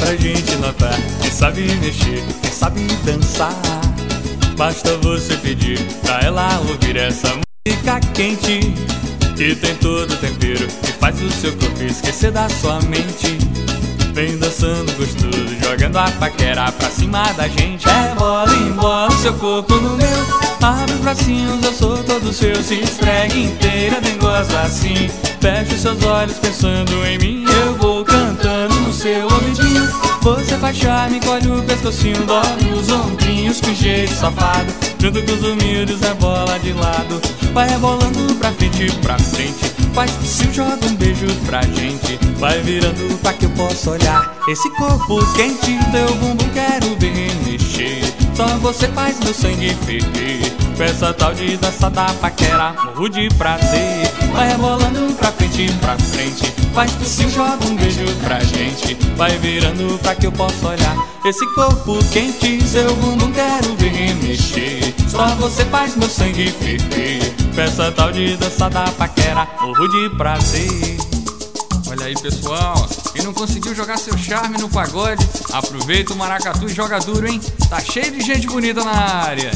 pra gente notar quem sabe mexer, quem sabe dançar. Basta você pedir pra ela ouvir essa música quente, que tem todo o tempero e faz o seu corpo esquecer da sua mente. Vem dançando gostoso, jogando a paquera pra cima da gente. É bola em bola, seu corpo no meu. Abre os bracinhos, eu sou todo seu. Se esfregue inteira, nem gosta assim. Feche os seus olhos pensando em mim. Eu vou cantando no seu ouvidinho. Você faz charme, encolhe o pescocinho, dobre os ombrinhos com jeito safado. Junto com os humildes é bola de lado. Vai rebolando pra frente, faz se joga um beijo pra gente. Vai virando pra que eu possa olhar esse corpo quente. Teu bumbum quero ver mexer. Só você faz meu sangue ferver. Com essa tal de dança da paquera, morro de prazer. Vai rebolando pra frente, faz se joga um beijo pra gente. Vai virando pra que eu possa olhar esse corpo quente. Seu bumbum quero ver mexer. Só você faz meu sangue ferver. Com essa tal de dança da paquera, morro de prazer. Olha aí, pessoal, quem não conseguiu jogar seu charme no pagode, aproveita o maracatu e joga duro, hein? Tá cheio de gente bonita na área.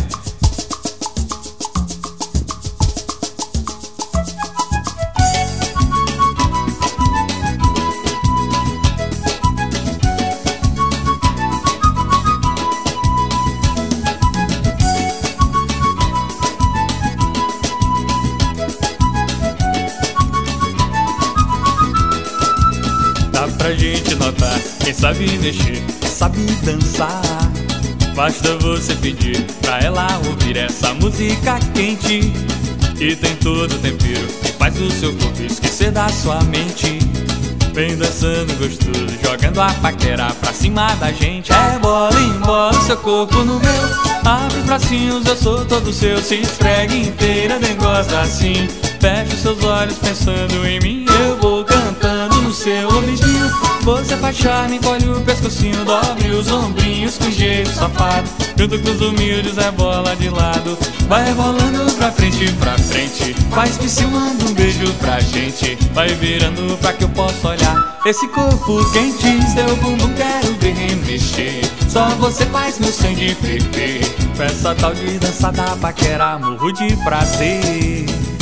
Dá pra gente notar quem sabe mexer, quem sabe dançar. Basta você pedir pra ela ouvir essa música quente, que tem todo o tempero e faz o seu corpo esquecer da sua mente. Vem dançando gostoso, jogando a paquera pra cima da gente. É bola em bola, seu corpo no meu. Abre os bracinhos, eu sou todo seu. Se esfregue inteira, nem gosta assim. Feche os seus olhos pensando em mim. Eu vou cantando no seu ouvidinho. Você faz charme, encolhe o pescocinho, dobre os ombrinhos com jeito safado. Junto com os humildes é bola de lado. Vai rebolando pra frente, faz que se manda um beijo pra gente. Vai virando pra que eu possa olhar esse corpo quente. Seu bumbum quero ver mexer. Só você faz meu sangue ferver. Com essa tal de dança da paquera, morro de prazer.